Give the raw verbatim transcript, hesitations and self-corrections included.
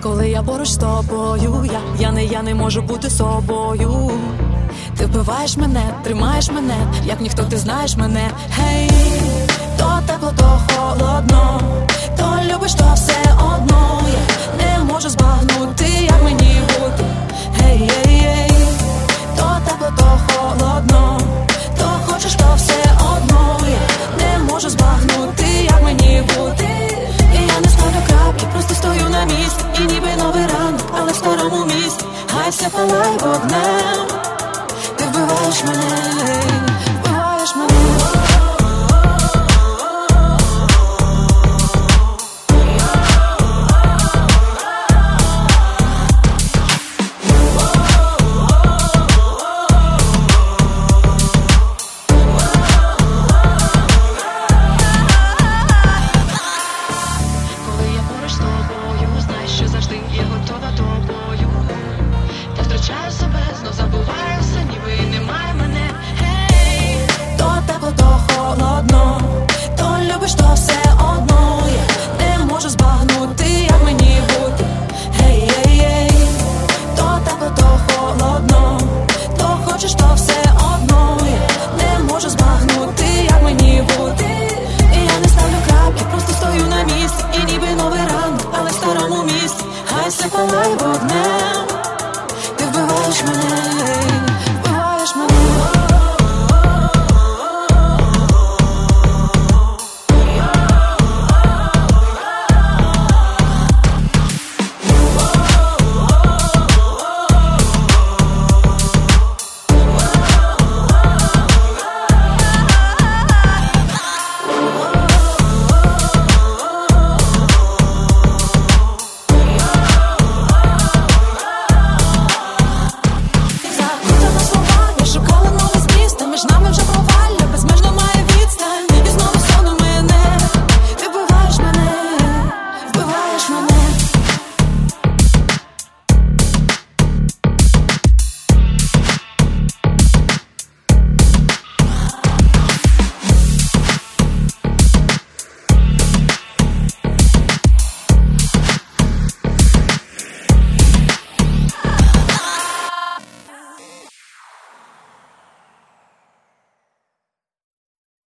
Коли я поруч з тобою, я, я не я не можу бути собою. Ти вбиваєш мене, тримаєш мене, як ніхто ти знаєш мене. Гей, то тепло, то холодно, то любиш, то все одно. Я не можу збагнути, як мені бути. Гей, гей, гей, то тепло, то холодно, то хочеш, то все одно. Я не можу збагнути, як мені бути. І я не ставлю крапки, просто стою на місці. І ніби новий ранок, але в старому місті. Хай все палає вогнем. Ти вбиваєш мене, вбиваєш мене. Коли я поруч з тобою, знаєш, що завжди є готова до бою. Я втрачаю себе, знов забуваю все, ніби і немає мене. Гей, то тепло, то холодно, то любиш, то все одно. Я не можу збагнути, як мені бути. Гей, гей, гей, то тепло, то холодно, то хочеш, то все одно. Я не можу збагнути, як мені бути. І я не ставлю крапки, просто стою на місці. І ніби новий ранок, але в старому місті. Хай все палає вогнем. Ти вбиваєш мене, вбиваєш мене. Закрутила слова, я шукала новий зміст, а між нами вже